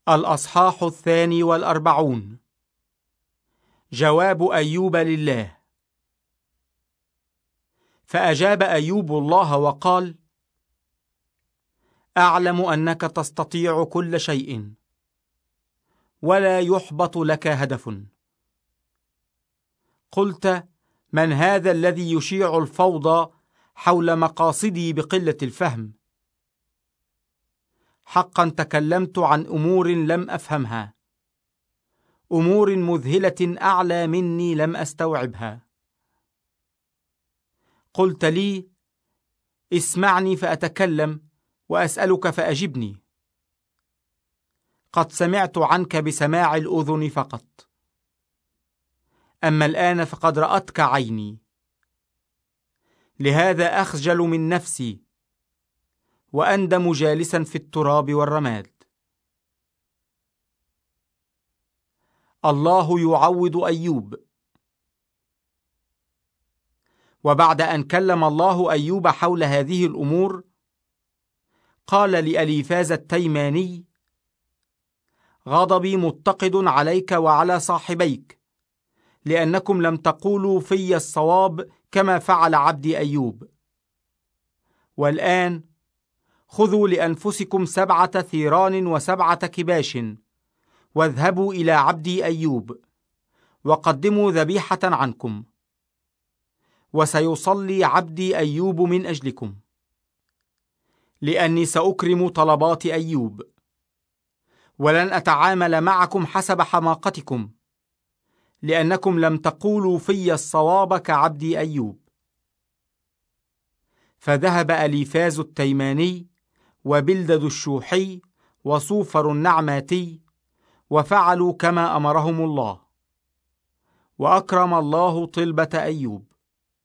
الأصحاح 42. جواب أيوب لله. فأجاب أيوب الله وقال: أعلم أنك تستطيع كل شيء، ولا يحبط لك هدف. قلت: من هذا الذي يشيع الفوضى حول مقاصدي بقلة الفهم؟ حقا تكلمت عن أمور لم أفهمها، أمور مذهلة أعلى مني لم أستوعبها. قلت لي: اسمعني فأتكلم، وأسألك فأجبني. قد سمعت عنك بسماع الأذن فقط، أما الآن فقد رأتك عيني. لهذا أخجل من نفسي، وأندم جالسا في التراب والرماد. الله يعوض أيوب. وبعد أن كلم الله أيوب حول هذه الأمور، قال لأليفاز التيماني: غضبي متقد عليك وعلى صاحبيك، لأنكم لم تقولوا في الصواب كما فعل عبدي أيوب. والآن خذوا لأنفسكم 7 ثيران و7 كباش، واذهبوا إلى عبدي أيوب، وقدموا ذبيحة عنكم، وسيصلي عبدي أيوب من أجلكم، لأني سأكرم طلبات أيوب، ولن أتعامل معكم حسب حماقتكم، لأنكم لم تقولوا في الصواب كعبدي أيوب. فذهب أليفاز التيماني وبلدد الشوحي وصوفر النعماتي، وفعلوا كما أمرهم الله، وأكرم الله طلبة أيوب.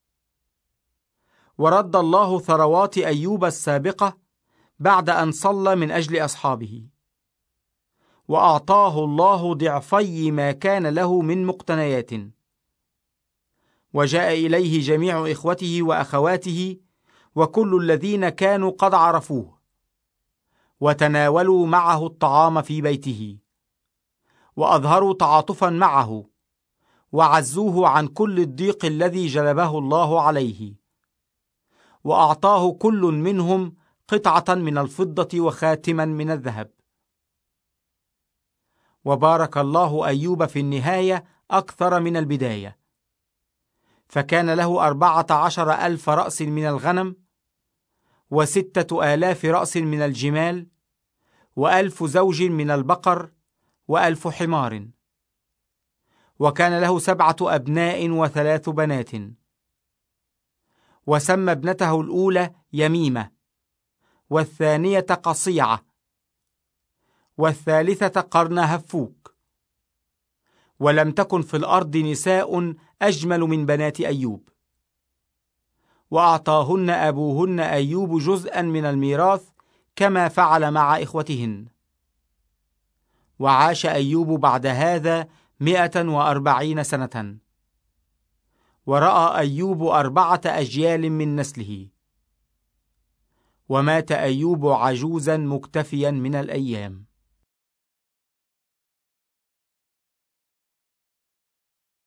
ورد الله ثروات أيوب السابقة بعد أن صلى من أجل أصحابه، وأعطاه الله ضعفي ما كان له من مقتنيات. وجاء إليه جميع إخوته وأخواته وكل الذين كانوا قد عرفوه، وتناولوا معه الطعام في بيته، وأظهروا تعاطفا معه، وعزوه عن كل الضيق الذي جلبه الله عليه. وأعطاه كل منهم قطعة من الفضة وخاتما من الذهب. وبارك الله أيوب في النهاية أكثر من البداية، فكان له 14,000 رأس من الغنم، 6,000 رأس من الجمال، 1,000 زوج من البقر، 1,000 حمار. وكان له 7 أبناء و3 بنات. وسمى ابنته الأولى يميمة، والثانية قصيعة، والثالثة قرن هفوك. ولم تكن في الأرض نساء أجمل من بنات أيوب. وأعطاهن أبوهن أيوب جزءا من الميراث كما فعل مع إخوتهن. وعاش أيوب بعد هذا 140 سنة. ورأى أيوب 4 أجيال من نسله. ومات أيوب عجوزا مكتفيا من الأيام.